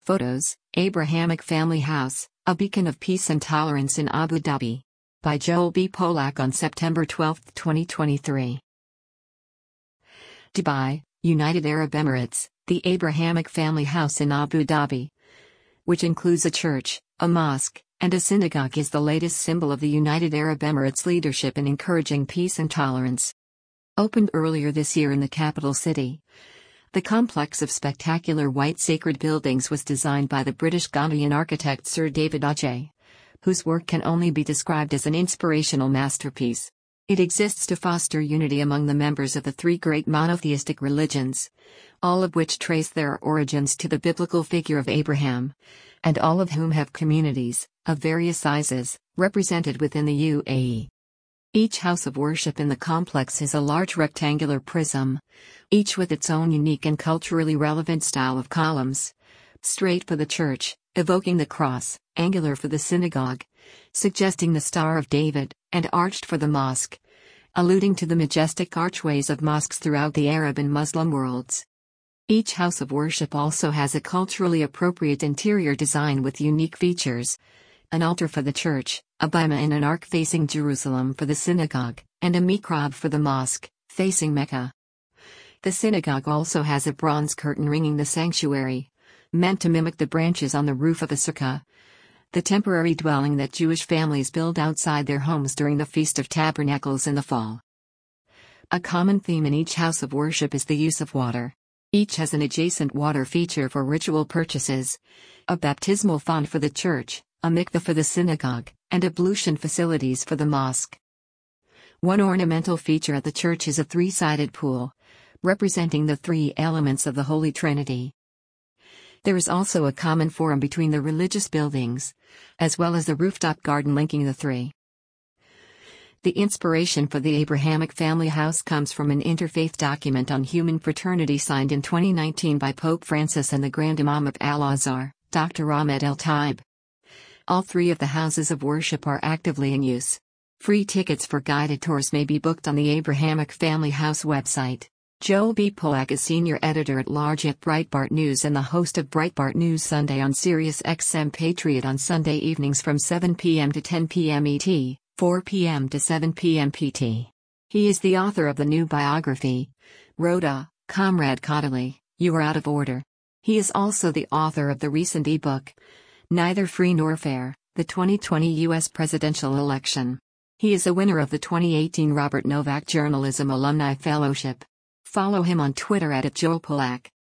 Photos, Abrahamic Family House, a beacon of peace and tolerance in Abu Dhabi. By Joel B. Polak on September 12, 2023. Dubai, United Arab Emirates, the Abrahamic Family House in Abu Dhabi, which includes a church, a mosque, and a synagogue, is the latest symbol of the United Arab Emirates' leadership in encouraging peace and tolerance. Opened earlier this year in the capital city, the complex of spectacular white sacred buildings was designed by the British Ghanaian architect Sir David Adjaye, whose work can only be described as an inspirational masterpiece. It exists to foster unity among the members of the three great monotheistic religions, all of which trace their origins to the biblical figure of Abraham, and all of whom have communities, of various sizes, represented within the UAE. Each house of worship in the complex is a large rectangular prism, each with its own unique and culturally relevant style of columns. Straight for the church, evoking the cross, angular for the synagogue, suggesting the Star of David, and arched for the mosque, alluding to the majestic archways of mosques throughout the Arab and Muslim worlds. Each house of worship also has a culturally appropriate interior design with unique features: an altar for the church, a bima and an ark facing Jerusalem for the synagogue, and a mihrab for the mosque, facing Mecca. The synagogue also has a bronze curtain ringing the sanctuary, meant to mimic the branches on the roof of a sukkah, the temporary dwelling that Jewish families build outside their homes during the Feast of Tabernacles in the fall. A common theme in each house of worship is the use of water. Each has an adjacent water feature for ritual purchases, a baptismal font for the church, a mikveh for the synagogue, and ablution facilities for the mosque. One ornamental feature at the church is a three-sided pool, representing the three elements of the Holy Trinity. There is also a common forum between the religious buildings, as well as a rooftop garden linking the three. The inspiration for the Abrahamic Family House comes from an interfaith document on human fraternity signed in 2019 by Pope Francis and the Grand Imam of Al-Azhar, Dr. Ahmed El-Taib. All three of the houses of worship are actively in use. Free tickets for guided tours may be booked on the Abrahamic Family House website. Joel B. Polak is Senior Editor-at-Large at Breitbart News and the host of Breitbart News Sunday on Sirius XM Patriot on Sunday evenings from 7 p.m. to 10 p.m. ET, 4 p.m. to 7 p.m. PT. He is the author of the new biography, Rhoda, Comrade Caudaly, You Are Out of Order. He is also the author of the recent ebook, Neither Free Nor Fair, the 2020 U.S. Presidential Election. He is a winner of the 2018 Robert Novak Journalism Alumni Fellowship. Follow him on Twitter @JoelPolak.